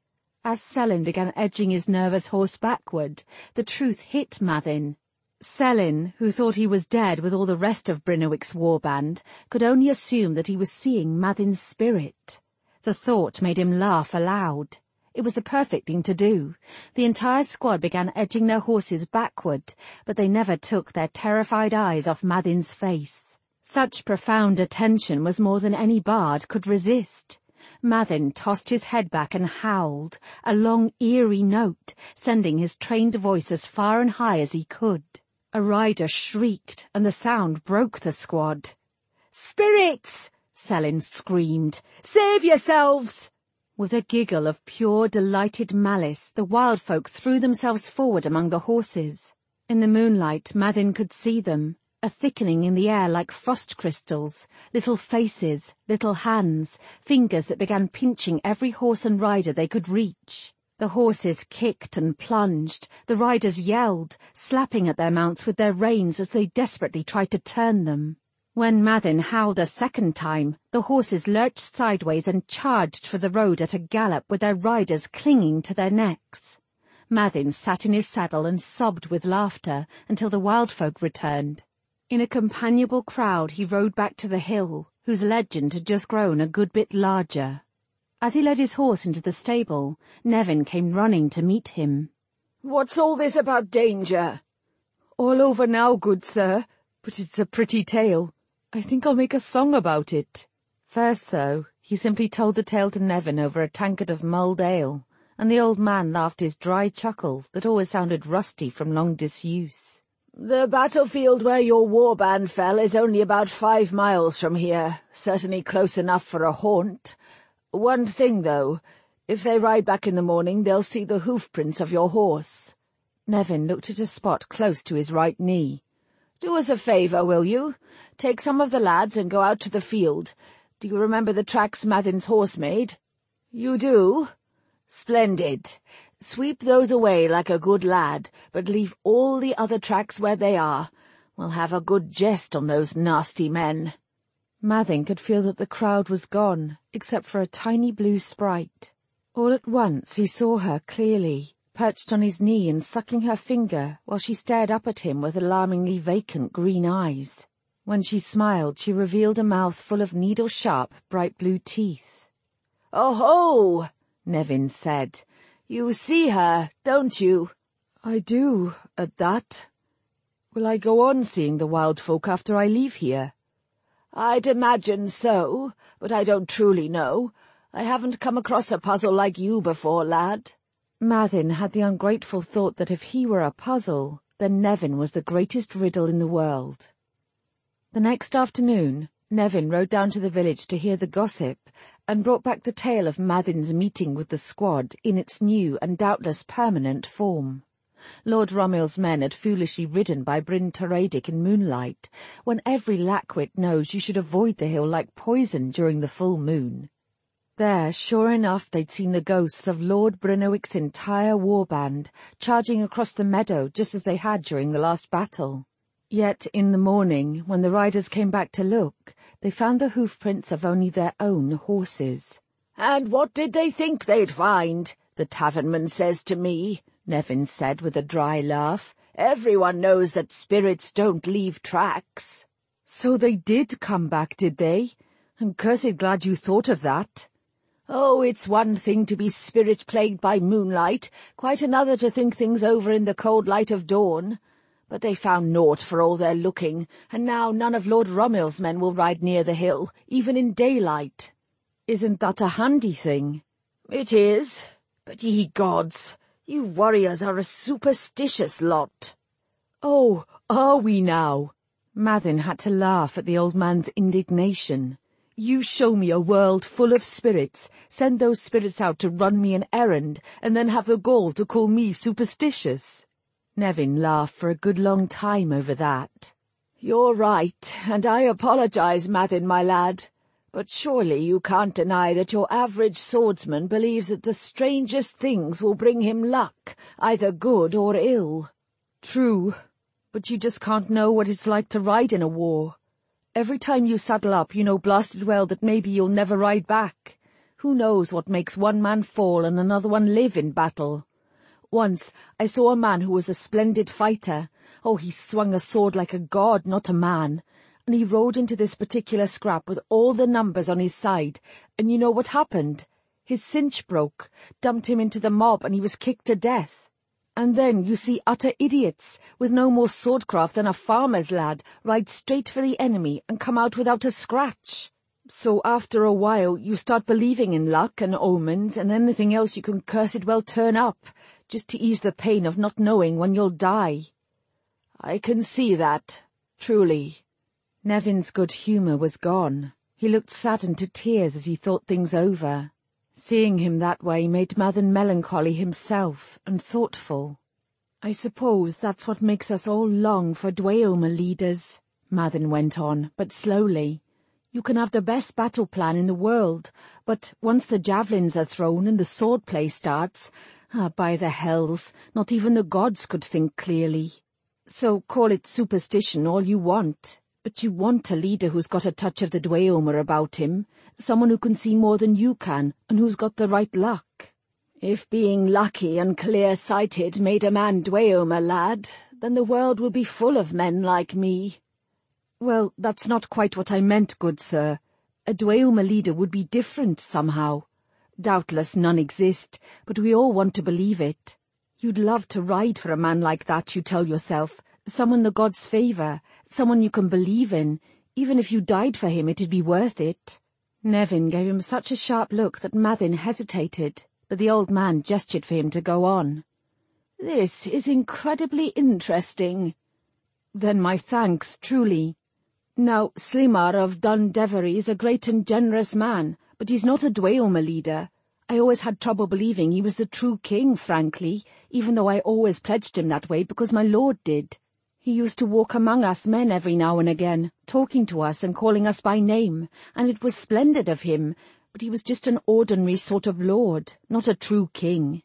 As Selin began edging his nervous horse backward, the truth hit Maddin. Selin, who thought he was dead with all the rest of Brynnewick's warband, could only assume that he was seeing Maddin's spirit. The thought made him laugh aloud. It was the perfect thing to do. The entire squad began edging their horses backward, but they never took their terrified eyes off Maddin's face. Such profound attention was more than any bard could resist. Maddin tossed his head back and howled, a long, eerie note, sending his trained voice as far and high as he could. A rider shrieked, and the sound broke the squad. "Spirits!" Selin screamed. "Save yourselves!" With a giggle of pure, delighted malice, the wild folk threw themselves forward among the horses. In the moonlight, Maddin could see them, a thickening in the air like frost crystals, little faces, little hands, fingers that began pinching every horse and rider they could reach. The horses kicked and plunged, the riders yelled, slapping at their mounts with their reins as they desperately tried to turn them. When Mathin howled a second time, the horses lurched sideways and charged for the road at a gallop with their riders clinging to their necks. Mathin sat in his saddle and sobbed with laughter until the wild folk returned. In a companionable crowd he rode back to the hill, whose legend had just grown a good bit larger. As he led his horse into the stable, Nevin came running to meet him. "What's all this about danger?" "All over now, good sir, but it's a pretty tale. I think I'll make a song about it." First, though, he simply told the tale to Nevin over a tankard of mulled ale, and the old man laughed his dry chuckle that always sounded rusty from long disuse. "The battlefield where your warband fell is only about 5 miles from here, certainly close enough for a haunt. One thing, though, if they ride back in the morning they'll see the hoofprints of your horse." Nevin looked at a spot close to his right knee. "Do us a favour, will you? Take some of the lads and go out to the field. Do you remember the tracks Mathin's horse made?" "You do? Splendid. Sweep those away like a good lad, but leave all the other tracks where they are. We'll have a good jest on those nasty men." Mathin could feel that the crowd was gone, except for a tiny blue sprite. All at once he saw her clearly, perched on his knee and sucking her finger while she stared up at him with alarmingly vacant green eyes. When she smiled, she revealed a mouth full of needle-sharp, bright blue teeth. "Oh-ho!" Nevin said. "You see her, don't you?" "I do, at that. Will I go on seeing the wild folk after I leave here?" "I'd imagine so, but I don't truly know. I haven't come across a puzzle like you before, lad." Mathin had the ungrateful thought that if he were a puzzle, then Nevin was the greatest riddle in the world. The next afternoon, Nevin rode down to the village to hear the gossip, and brought back the tale of Mathin's meeting with the squad in its new and doubtless permanent form. Lord Romil's men had foolishly ridden by Bryn Teredic in moonlight, when every lackwit knows you should avoid the hill like poison during the full moon. There, sure enough, they'd seen the ghosts of Lord Brynnowick's entire warband, charging across the meadow just as they had during the last battle. Yet in the morning, when the riders came back to look, they found the hoofprints of only their own horses. "And what did they think they'd find? The tavernman says to me," Nevin said with a dry laugh. "Everyone knows that spirits don't leave tracks." "So they did come back, did they? I'm cursed glad you thought of that." "Oh, it's one thing to be spirit-plagued by moonlight, quite another to think things over in the cold light of dawn. But they found naught for all their looking, and now none of Lord Romil's men will ride near the hill, even in daylight." "Isn't that a handy thing?" "It is, but ye gods, you warriors are a superstitious lot." "Oh, are we now?" Mathin had to laugh at the old man's indignation. "You show me a world full of spirits, send those spirits out to run me an errand, and then have the gall to call me superstitious." Nevin laughed for a good long time over that. "You're right, and I apologize, Mathin, my lad. But surely you can't deny that your average swordsman believes that the strangest things will bring him luck, either good or ill." "True, but you just can't know what it's like to ride in a war. Every time you saddle up, you know blasted well that maybe you'll never ride back. Who knows what makes one man fall and another one live in battle? Once I saw a man who was a splendid fighter. Oh, he swung a sword like a god, not a man. And he rode into this particular scrap with all the numbers on his side, and you know what happened? His cinch broke, dumped him into the mob, and he was kicked to death. And then you see utter idiots, with no more swordcraft than a farmer's lad, ride straight for the enemy and come out without a scratch. So after a while you start believing in luck and omens and anything else you can cursed well turn up, just to ease the pain of not knowing when you'll die." "I can see that, truly." Nevin's good humour was gone. He looked saddened to tears as he thought things over. Seeing him that way made Mathin melancholy himself and thoughtful. "I suppose that's what makes us all long for Dweomer leaders," Mathin went on, but slowly. "You can have the best battle plan in the world, but once the javelins are thrown and the sword play starts, Ah, by the hells, not even the gods could think clearly. So call it superstition all you want, but you want a leader who's got a touch of the Dweomer about him, someone who can see more than you can, and who's got the right luck. If being lucky and clear-sighted made a man Dweomer, lad, then the world will be full of men like me. Well, that's not quite what I meant, good sir. A Dweomer leader would be different somehow. Doubtless none exist, but we all want to believe it. You'd love to ride for a man like that, you tell yourself, someone the gods favour, someone you can believe in. Even if you died for him, it'd be worth it. Nevin gave him such a sharp look that Mathin hesitated, but the old man gestured for him to go on. This is incredibly interesting. Then my thanks, truly. Now, Slimar of Dundevery is a great and generous man, but he's not a Dweomer leader. I always had trouble believing he was the true king, frankly, even though I always pledged him that way because my lord did. He used to walk among us men every now and again, talking to us and calling us by name, and it was splendid of him, but he was just an ordinary sort of lord, not a true king.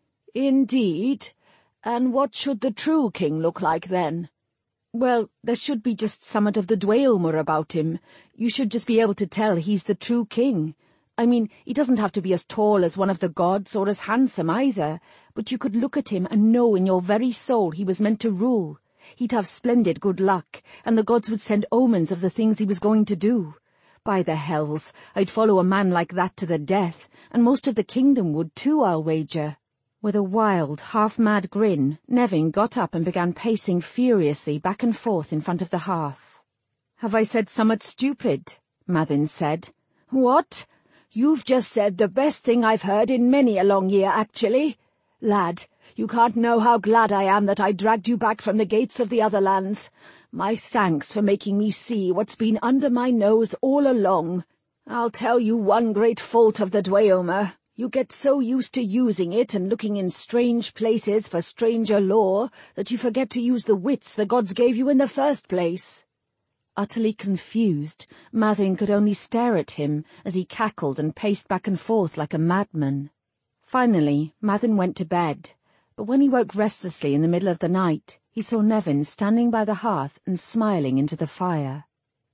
Indeed? And what should the true king look like then? Well, there should be just somewhat of the Dweomer about him. You should just be able to tell he's the true king. I mean, he doesn't have to be as tall as one of the gods or as handsome either, but you could look at him and know in your very soul he was meant to rule. He'd have splendid good luck, and the gods would send omens of the things he was going to do. By the hells, I'd follow a man like that to the death, and most of the kingdom would too, I'll wager. With a wild, half-mad grin, Nevin got up and began pacing furiously back and forth in front of the hearth. "Have I said somewhat stupid?" Mathin said. "What? You've just said the best thing I've heard in many a long year, actually. Lad, you can't know how glad I am that I dragged you back from the gates of the other lands. My thanks for making me see what's been under my nose all along. I'll tell you one great fault of the Dweomer. You get so used to using it and looking in strange places for stranger lore that you forget to use the wits the gods gave you in the first place." Utterly confused, Mathin could only stare at him as he cackled and paced back and forth like a madman. Finally, Mathin went to bed, but when he woke restlessly in the middle of the night, he saw Nevin standing by the hearth and smiling into the fire.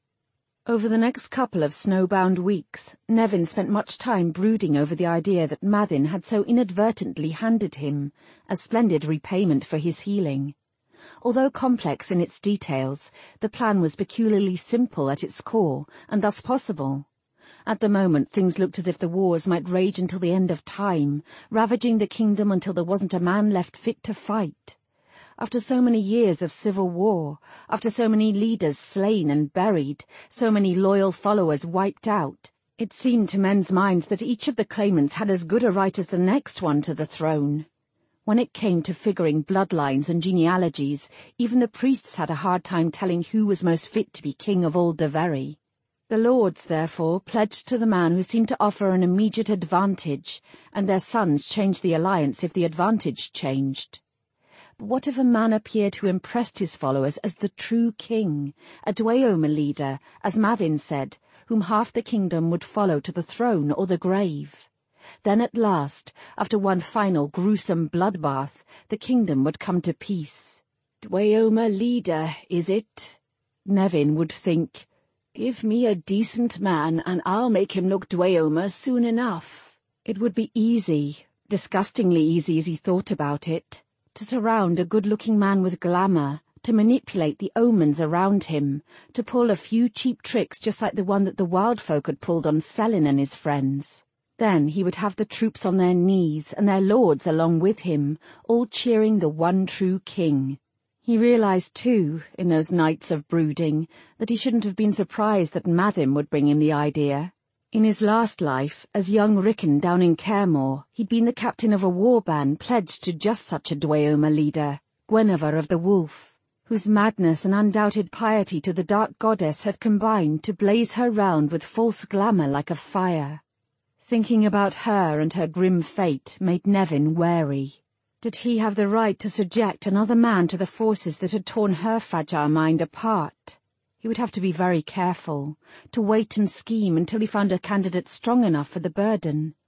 Over the next couple of snowbound weeks, Nevin spent much time brooding over the idea that Mathin had so inadvertently handed him a splendid repayment for his healing. Although complex in its details, the plan was peculiarly simple at its core, and thus possible. At the moment, things looked as if the wars might rage until the end of time, ravaging the kingdom until there wasn't a man left fit to fight. After so many years of civil war, after so many leaders slain and buried, so many loyal followers wiped out, it seemed to men's minds that each of the claimants had as good a right as the next one to the throne. When it came to figuring bloodlines and genealogies, even the priests had a hard time telling who was most fit to be king of all Devery. The lords, therefore, pledged to the man who seemed to offer an immediate advantage, and their sons changed the alliance if the advantage changed. But what if a man appeared who impressed his followers as the true king, a Dweomer leader, as Mathin said, whom half the kingdom would follow to the throne or the grave? Then at last, after one final gruesome bloodbath, the kingdom would come to peace. Dweomer leader, is it? Nevin would think. Give me a decent man and I'll make him look Dweomer soon enough. It would be easy, disgustingly easy as he thought about it, to surround a good-looking man with glamour, to manipulate the omens around him, to pull a few cheap tricks just like the one that the wild folk had pulled on Selin and his friends. Then he would have the troops on their knees and their lords along with him, all cheering the one true king. He realized, too, in those nights of brooding, that he shouldn't have been surprised that Mathin would bring him the idea. In his last life, as young Rickon down in Caremore, he'd been the captain of a war band pledged to just such a Dweomer leader, Guinevere of the Wolf, whose madness and undoubted piety to the dark goddess had combined to blaze her round with false glamour like a fire. Thinking about her and her grim fate made Nevin wary. Did he have the right to subject another man to the forces that had torn her fragile mind apart? He would have to be very careful, to wait and scheme until he found a candidate strong enough for the burden.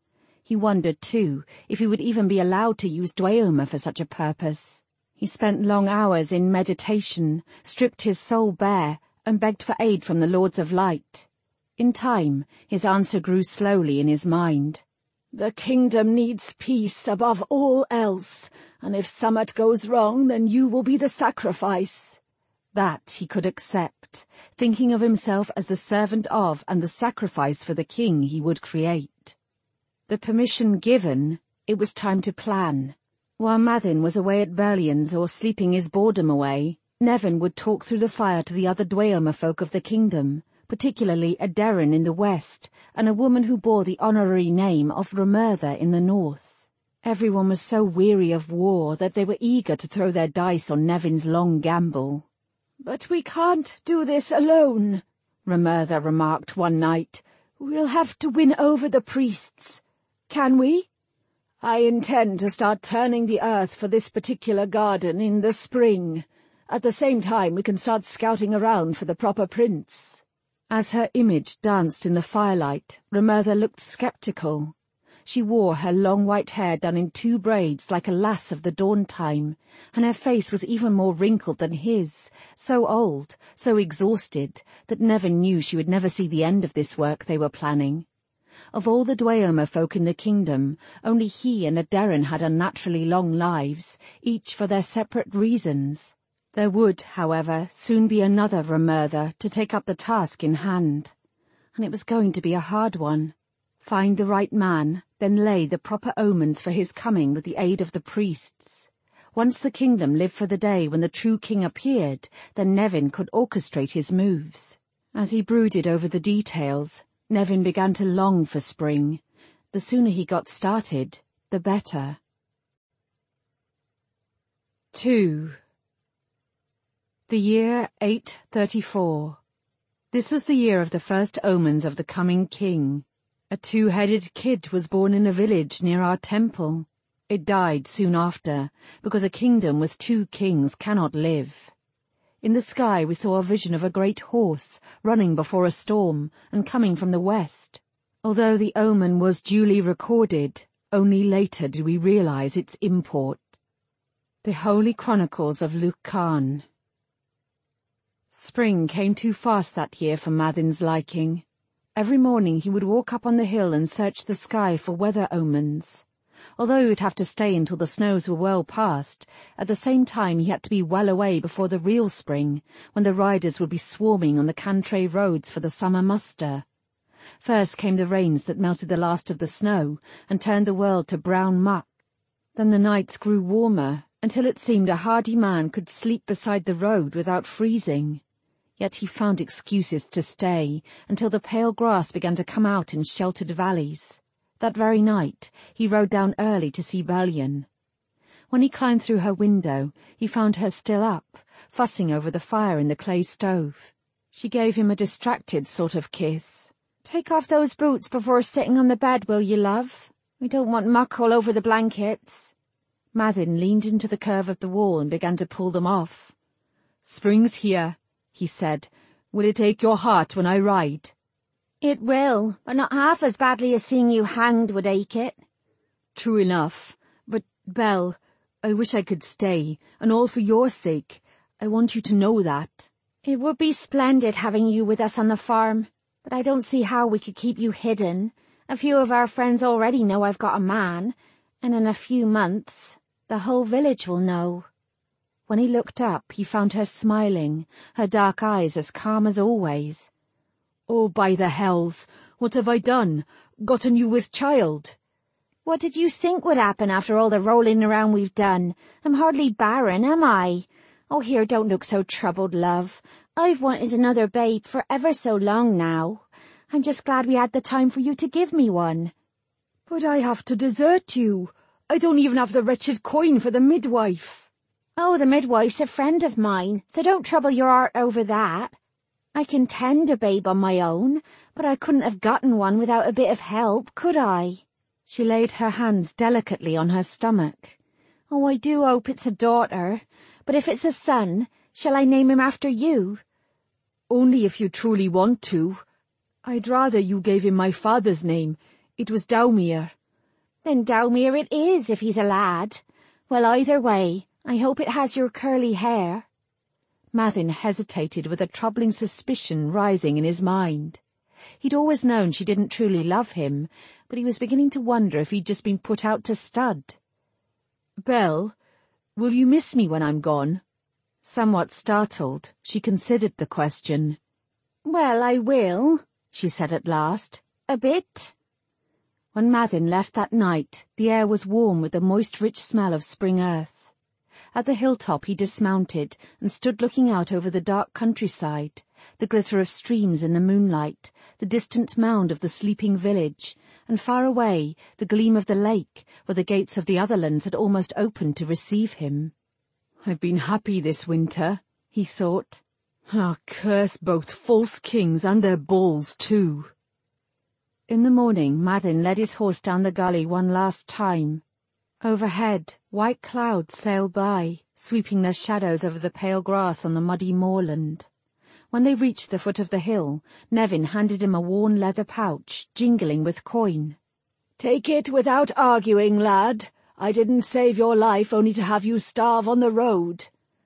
He wondered, too, if he would even be allowed to use Dweomer for such a purpose. He spent long hours in meditation, stripped his soul bare, and begged for aid from the Lords of Light. In time, his answer grew slowly in his mind. The kingdom needs peace above all else, and if somewhat goes wrong, then you will be the sacrifice. That he could accept, thinking of himself as the servant of and the sacrifice for the king he would create. The permission given, it was time to plan. While Maddin was away at Berlian's or sleeping his boredom away, Nevin would talk through the fire to the other Dweomer folk of the kingdom, particularly a Deryn in the west, and a woman who bore the honorary name of Romertha in the north. Everyone was so weary of war that they were eager to throw their dice on Nevin's long gamble. "But we can't do this alone," Romertha remarked one night. "We'll have to win over the priests. Can we? I intend to start turning the earth for this particular garden in the spring. At the same time, we can start scouting around for the proper prince." As her image danced in the firelight, Romertha looked sceptical. She wore her long white hair done in 2 braids like a lass of the dawn time, and her face was even more wrinkled than his, so old, so exhausted, that Nevin knew she would never see the end of this work they were planning. Of all the Dweomer folk in the kingdom, only he and Aderyn had unnaturally long lives, each for their separate reasons. There would, however, soon be another Romertha to take up the task in hand. And it was going to be a hard one. Find the right man, then lay the proper omens for his coming with the aid of the priests. Once the kingdom lived for the day when the true king appeared, then Nevin could orchestrate his moves. As he brooded over the details, Nevin began to long for spring. The sooner he got started, the better. 2. The year 834. This was the year of the first omens of the coming king. A 2-headed kid was born in a village near our temple. It died soon after, because a kingdom with 2 kings cannot live. In the sky we saw a vision of a great horse, running before a storm, and coming from the west. Although the omen was duly recorded, only later did we realize its import. The Holy Chronicles of Luke Khan. Spring came too fast that year for Maddin's liking. Every morning he would walk up on the hill and search the sky for weather omens. Although he would have to stay until the snows were well past, at the same time he had to be well away before the real spring, when the riders would be swarming on the Cantray roads for the summer muster. First came the rains that melted the last of the snow and turned the world to brown muck. Then the nights grew warmer, until it seemed a hardy man could sleep beside the road without freezing. Yet he found excuses to stay, until the pale grass began to come out in sheltered valleys. That very night he rode down early to see Berlian. When he climbed through her window, he found her still up, fussing over the fire in the clay stove. She gave him a distracted sort of kiss. "Take off those boots before sitting on the bed, will you, love? We don't want muck all over the blankets." Maddin leaned into the curve of the wall and began to pull them off. "Spring's here," he said. "Will it ache your heart when I ride?" "It will, but not half as badly as seeing you hanged would ache it." "True enough. But, Belle, I wish I could stay, and all for your sake. I want you to know that." "It would be splendid having you with us on the farm, but I don't see how we could keep you hidden. A few of our friends already know I've got a man, and in a few months the whole village will know." When he looked up, he found her smiling, her dark eyes as calm as always. "Oh, by the hells! What have I done? Gotten you with child?" "What did you think would happen after all the rolling around we've done? I'm hardly barren, am I? Oh, here, don't look so troubled, love. I've wanted another babe for ever so long now. I'm just glad we had the time for you to give me one." "But I have to desert you. I don't even have the wretched coin for the midwife." "Oh, the midwife's a friend of mine, so don't trouble your heart over that. I can tend a babe on my own, but I couldn't have gotten one without a bit of help, could I?" She laid her hands delicately on her stomach. "Oh, I do hope it's a daughter. But if it's a son, shall I name him after you?" "Only if you truly want to. I'd rather you gave him my father's name. It was Daumir. Then Dowmere it is, if he's a lad. Well, either way, I hope it has your curly hair. Mathin hesitated with a troubling suspicion rising in his mind. He'd always known she didn't truly love him, but he was beginning to wonder if he'd just been put out to stud. "Belle, will you miss me when I'm gone?" Somewhat startled, she considered the question. "Well, I will," she said at last. "A bit." When Mathin left that night, the air was warm with the moist, rich smell of spring earth. At the hilltop he dismounted and stood looking out over the dark countryside, the glitter of streams in the moonlight, the distant mound of the sleeping village, and far away the gleam of the lake, where the gates of the other lands had almost opened to receive him. "I've been happy this winter," he thought. Curse both false kings and their balls too." In the morning Mathin led his horse down the gully one last time. Overhead, white clouds sailed by, sweeping their shadows over the pale grass on the muddy moorland. When they reached the foot of the hill, Nevin handed him a worn leather pouch, jingling with coin. "Take it without arguing, lad. I didn't save your life only to have you starve on the road."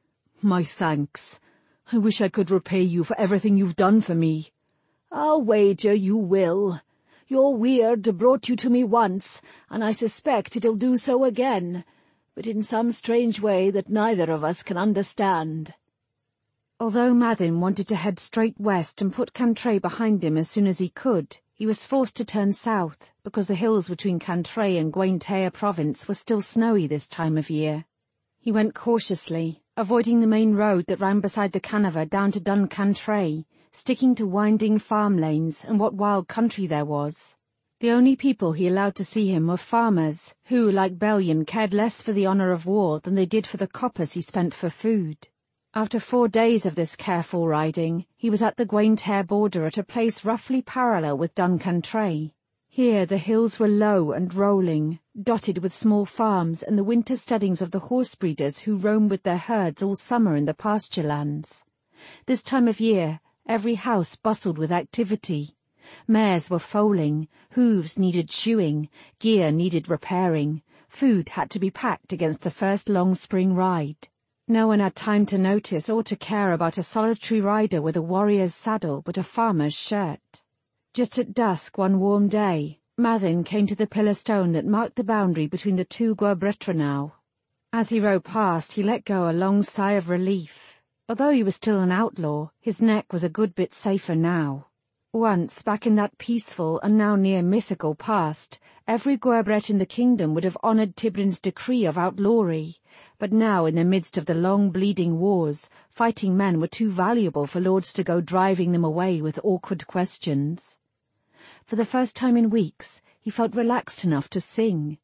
"My thanks. I wish I could repay you for everything you've done for me." "I'll wager you will. Your weird brought you to me once, and I suspect it'll do so again, but in some strange way that neither of us can understand." Although Mathin wanted to head straight west and put Cantray behind him as soon as he could, he was forced to turn south, because the hills between Cantray and Gwaentia province were still snowy this time of year. He went cautiously, avoiding the main road that ran beside the Canaver down to Dun Cantray, sticking to winding farm lanes and what wild country there was. The only people he allowed to see him were farmers, who, like Bellion, cared less for the honour of war than they did for the coppers he spent for food. After 4 days of this careful riding, he was at the Gwaentia border at a place roughly parallel with Dun Cantray. Here the hills were low and rolling, dotted with small farms and the winter steadings of the horse breeders who roam with their herds all summer in the pasture lands. This time of year, every house bustled with activity. Mares were foaling, hooves needed shoeing, gear needed repairing, food had to be packed against the first long spring ride. No one had time to notice or to care about a solitary rider with a warrior's saddle but a farmer's shirt. Just at dusk one warm day, Mathin came to the pillar stone that marked the boundary between the two Gwerbretronau. As he rode past, he let go a long sigh of relief. Although he was still an outlaw, his neck was a good bit safer now. Once, back in that peaceful and now near mythical past, every Gwerbret in the kingdom would have honoured Tibrin's decree of outlawry, but now in the midst of the long bleeding wars, fighting men were too valuable for lords to go driving them away with awkward questions. For the first time in weeks, he felt relaxed enough to sing.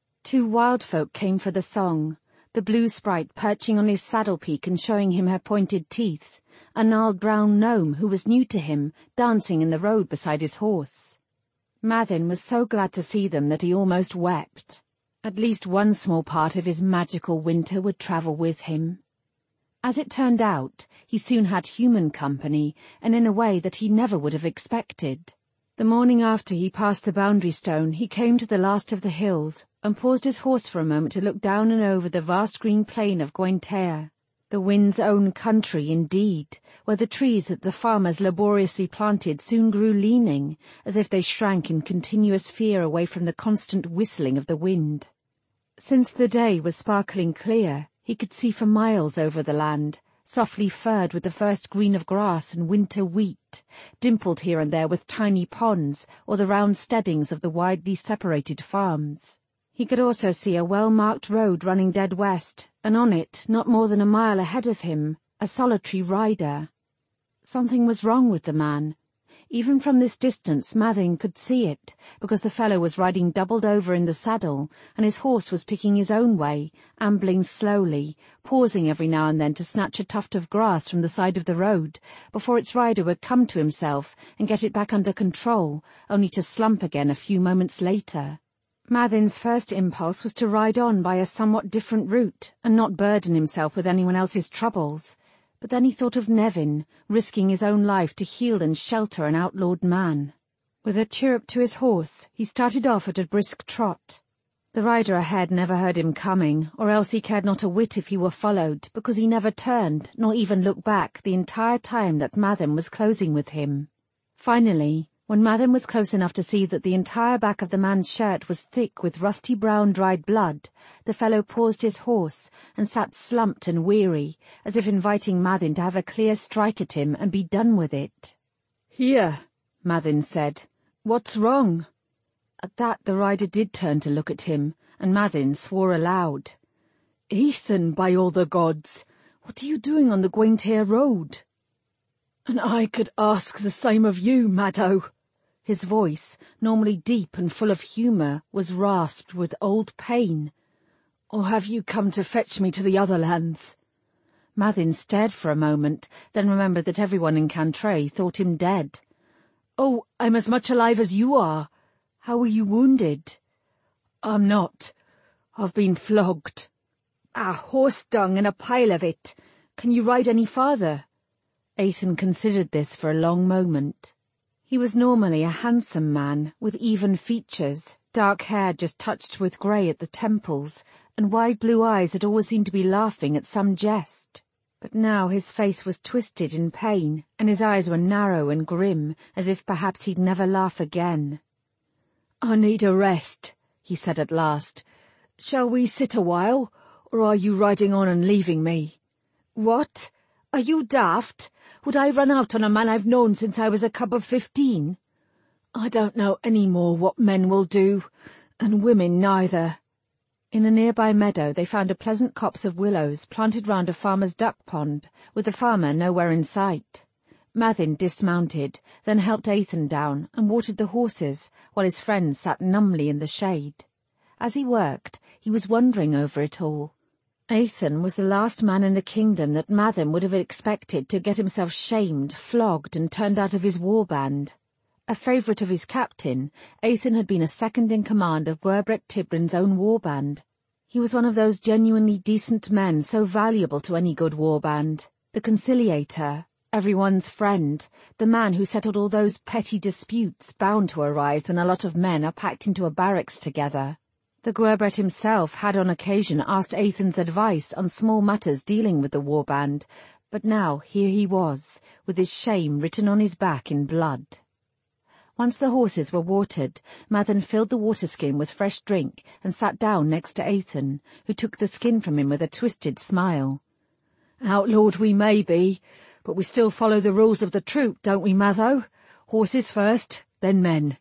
2 wild folk came for the song, the blue sprite perching on his saddle peak and showing him her pointed teeth, a gnarled brown gnome who was new to him, dancing in the road beside his horse. Mathin was so glad to see them that he almost wept. At least one small part of his magical winter would travel with him. As it turned out, he soon had human company, and in a way that he never would have expected. The morning after he passed the boundary stone, he came to the last of the hills, and paused his horse for a moment to look down and over the vast green plain of Gwaentia. The wind's own country, indeed, where the trees that the farmers laboriously planted soon grew leaning, as if they shrank in continuous fear away from the constant whistling of the wind. Since the day was sparkling clear, he could see for miles over the land, softly furred with the first green of grass and winter wheat, dimpled here and there with tiny ponds or the round steadings of the widely separated farms. He could also see a well-marked road running dead west, and on it, not more than a mile ahead of him, a solitary rider. Something was wrong with the man. Even from this distance Mathin could see it, because the fellow was riding doubled over in the saddle, and his horse was picking his own way, ambling slowly, pausing every now and then to snatch a tuft of grass from the side of the road, before its rider would come to himself and get it back under control, only to slump again a few moments later. Mathin's first impulse was to ride on by a somewhat different route, and not burden himself with anyone else's troubles. But then he thought of Nevin, risking his own life to heal and shelter an outlawed man. With a chirrup to his horse, he started off at a brisk trot. The rider ahead never heard him coming, or else he cared not a whit if he were followed, because he never turned, nor even looked back the entire time that Mathen was closing with him. Finally, when Mathen was close enough to see that the entire back of the man's shirt was thick with rusty brown dried blood, the fellow paused his horse and sat slumped and weary, as if inviting Mathen to have a clear strike at him and be done with it. "Here," Mathen said. "What's wrong?" At that the rider did turn to look at him, and Mathen swore aloud. "Ethan, by all the gods! What are you doing on the Gwaintair road?" "And I could ask the same of you, Maddo." His voice, normally deep and full of humour, was rasped with old pain. "Or have you come to fetch me to the other lands?" Mathen stared for a moment, then remembered that everyone in Cantray thought him dead. "Oh, I'm as much alive as you are. How were you wounded?" "I'm not. I've been flogged." Horse dung and a pile of it. Can you ride any farther?" Ethan considered this for a long moment. He was normally a handsome man, with even features, dark hair just touched with grey at the temples, and wide blue eyes that always seemed to be laughing at some jest. But now his face was twisted in pain, and his eyes were narrow and grim, as if perhaps he'd never laugh again. "I need a rest," he said at last. "Shall we sit a while, or are you riding on and leaving me?" "What? Are you daft? Would I run out on a man I've known since I was a cub of 15? "I don't know any more what men will do, and women neither." In a nearby meadow they found a pleasant copse of willows planted round a farmer's duck pond, with the farmer nowhere in sight. Mathen dismounted, then helped Ethan down and watered the horses, while his friends sat numbly in the shade. As he worked, he was wondering over it all. Ethan was the last man in the kingdom that Mathen would have expected to get himself shamed, flogged, and turned out of his warband. A favourite of his captain, Ethan had been a second in command of Gwerbrec Tibrin's own warband. He was one of those genuinely decent men so valuable to any good warband, the conciliator, everyone's friend, the man who settled all those petty disputes bound to arise when a lot of men are packed into a barracks together. The Gwerbret himself had on occasion asked Ethan's advice on small matters dealing with the warband, but now here he was, with his shame written on his back in blood. Once the horses were watered, Mathen filled the water-skin with fresh drink and sat down next to Ethan, who took the skin from him with a twisted smile. "Outlawed we may be, but we still follow the rules of the troop, don't we, Matho? Horses first, then men.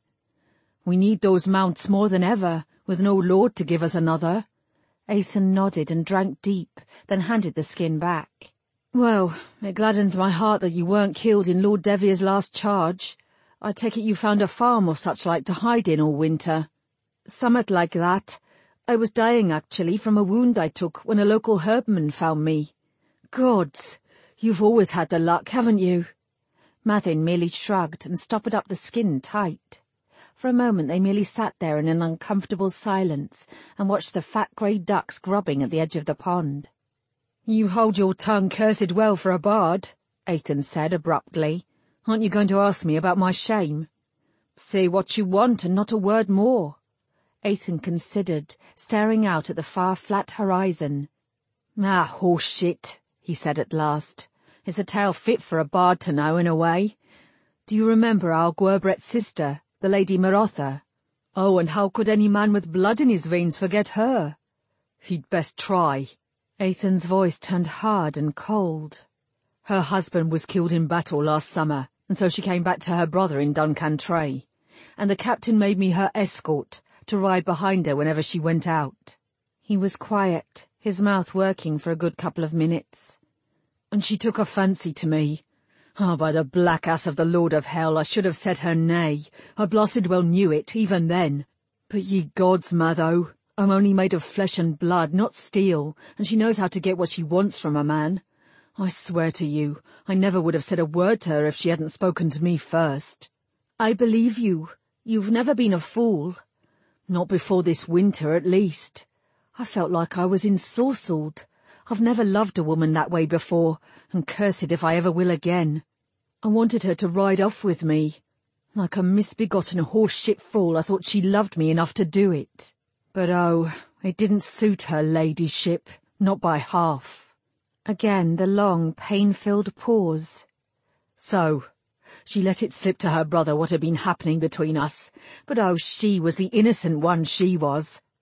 We need those mounts more than ever, with no lord to give us another." Ethan nodded and drank deep, then handed the skin back. "Well, it gladdens my heart that you weren't killed in Lord Devier's last charge. I take it you found a farm or such like to hide in all winter." "Summat like that. I was dying, actually, from a wound I took when a local herbman found me." "Gods, you've always had the luck, haven't you?" Mathen merely shrugged and stoppered up the skin tight. For a moment they merely sat there in an uncomfortable silence and watched the fat grey ducks grubbing at the edge of the pond. "You hold your tongue cursed well for a bard," Ethan said abruptly. "Aren't you going to ask me about my shame?" "Say what you want and not a word more." Ethan considered, staring out at the far flat horizon. "Horse shit," he said at last. "It's a tale fit for a bard to know, in a way. Do you remember our Gwerbret's sister, the Lady Marotha?" "Oh, and how could any man with blood in his veins forget her?" "He'd best try." Ethan's voice turned hard and cold. "Her husband was killed in battle last summer, and so she came back to her brother in Duncantray, and the captain made me her escort, to ride behind her whenever she went out." He was quiet, his mouth working for a good couple of minutes. "And she took a fancy to me. By the black ass of the Lord of Hell, I should have said her nay. I blasted well knew it, even then. But ye gods, Matho, I'm only made of flesh and blood, not steel, and she knows how to get what she wants from a man. I swear to you, I never would have said a word to her if she hadn't spoken to me first." "I believe you. You've never been a fool." "Not before this winter, at least. I felt like I was ensorcelled. I've never loved a woman that way before, and cursed if I ever will again. I wanted her to ride off with me. Like a misbegotten horse-shit fool, I thought she loved me enough to do it. But oh, it didn't suit her ladyship, not by half. Again the long, pain-filled pause. So, she let it slip to her brother what had been happening between us, but oh, she was the innocent one, she was.